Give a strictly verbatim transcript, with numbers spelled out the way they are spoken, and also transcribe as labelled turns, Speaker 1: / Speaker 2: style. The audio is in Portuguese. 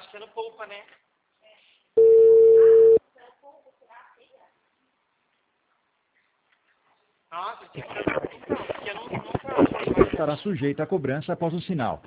Speaker 1: acho que você não poupa, né? Nossa, você então, porque eu não, nunca usei mais.
Speaker 2: Estará sujeita a cobrança após o sinal.